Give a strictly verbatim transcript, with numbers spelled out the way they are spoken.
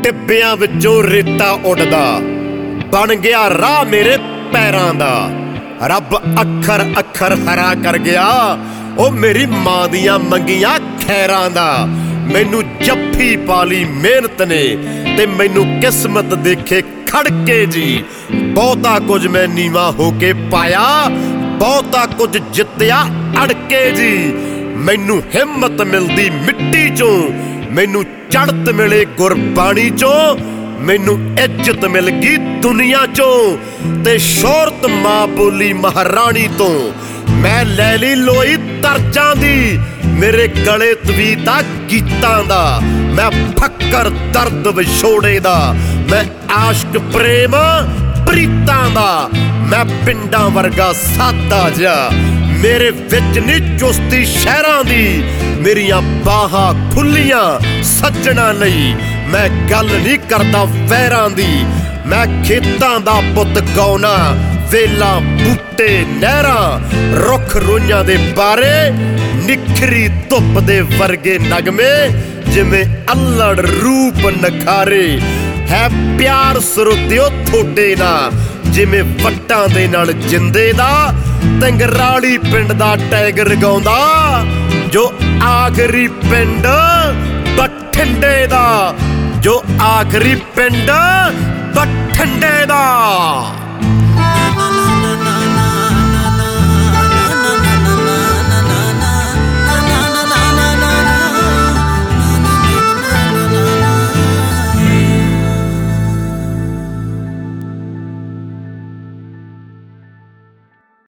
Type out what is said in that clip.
ਟਿੱਬਿਆਂ ਵਿੱਚੋਂ ਰੇਤਾ ਉੱਡਦਾ ਬਣ ਗਿਆ ਰਾਹ ਮੇਰੇ ਪੈਰਾਂ ਦਾ। ਰੱਬ ਅੱਖਰ ਅੱਖਰ ਹਰਾ ਕਰ ਗਿਆ ਉਹ ਮੇਰੀ ਮਾਂ ਦੀਆਂ ਮੰਗੀਆਂ ਖੈਰਾਂ ਦਾ। ਮੈਨੂੰ ਜੱਫੀ ਪਾਲੀ ਮਿਹਨਤ ਨੇ ਤੇ ਮੈਨੂੰ ਕਿਸਮਤ ਦੇਖੇ ਖੜਕੇ ਜੀ। ਬਹੁਤਾ ਕੁਝ ਮੈਂ ਨੀਵਾਂ ਹੋ ਕੇ ਪਾਇਆ, ਬਹੁਤਾ ਕੁਝ ਜਿੱਤਿਆ ਅੜਕੇ ਜੀ। ਮੈਨੂੰ ਹਿੰਮਤ ਮਿਲਦੀ ਮਿੱਟੀ ਚੋਂ, ਮੈਨੂੰ ਚੜ੍ਹਤ ਮਿਲੇ ਗੁਰਬਾਣੀ ਚੋਂ, ਮੈਨੂੰ ਇੱਜ਼ਤ ਮਿਲ ਗਈ ਦੁਨੀਆ ਚੋਂ ਤੇ ਸ਼ੋਹਰਤ ਮਾਂ ਬੋਲੀ ਮਹਾਰਾਣੀ ਤੋਂ। ਮੈਂ ਲੈ ਲਈ ਲੋਈ ਤਰਜਾਂ ਦੀ, ਮੇਰੇ ਗਲੇ ਤਵੀਤਾ ਗੀਤਾਂ ਦਾ। ਮੈਂ ਫੱਕਰ ਦਰਦ ਵਿਛੋੜੇ ਦਾ, ਮੈਂ ਆਸ਼ਕ ਪ੍ਰੇਮ ਪ੍ਰੀਤਾਂ ਦਾ। ਮੈਂ ਪਿੰਡਾਂ ਵਰਗਾ ਸਾਦਾ ਜਿਹਾ, ਮੇਰੇ ਵਿੱਚ ਨੀ ਚੁਸਤੀ ਸ਼ਹਿਰਾਂ ਦੀ। ਮੇਰੀਆਂ ਬਾਹਾਂ ਖੁੱਲੀਆਂ ਸੱਜਣਾ ਲਈ, ਮੈਂ ਗੱਲ ਨਹੀਂ ਕਰਦਾ ਵੈਰਾਂ ਦੀ। ਮੈਂ ਖੇਤਾਂ ਦਾ ਪੁੱਤ ਗਾਉਣਾ, ਵੇਲਾਂ ਬੂਟੇ ਨਹਿਰਾਂ ਰੁੱਖ ਰੋਈਆਂ ਦੇ ਬਾਰੇ। ਨਿਖਰੀ ਧੁੱਪ ਦੇ ਵਰਗੇ ਨਗਮੇ ਜਿਵੇਂ ਅੱਲੜ ਰੂਪ ਨਖਾਰੇ। ਹੈ ਪਿਆਰ ਸਰੋਤਿਓ ਥੋਡੇ ਨਾਲ ਜਿਵੇਂ ਵੱਟਾਂ ਦੇ ਨਾਲ ਜਿੰਦੇ ਦਾ। ਤੰਗਰਾਲੀ ਪਿੰਡ ਦਾ ਟਾਈਗਰ ਗਾਉਂਦਾ, ਜੋ ਆਖਰੀ ਪਿੰਡ ਬਠਿੰਡੇ ਦਾ, ਜੋ ਆਖਰੀ ਪਿੰਡ ਬਠਿੰਡੇ ਦਾ।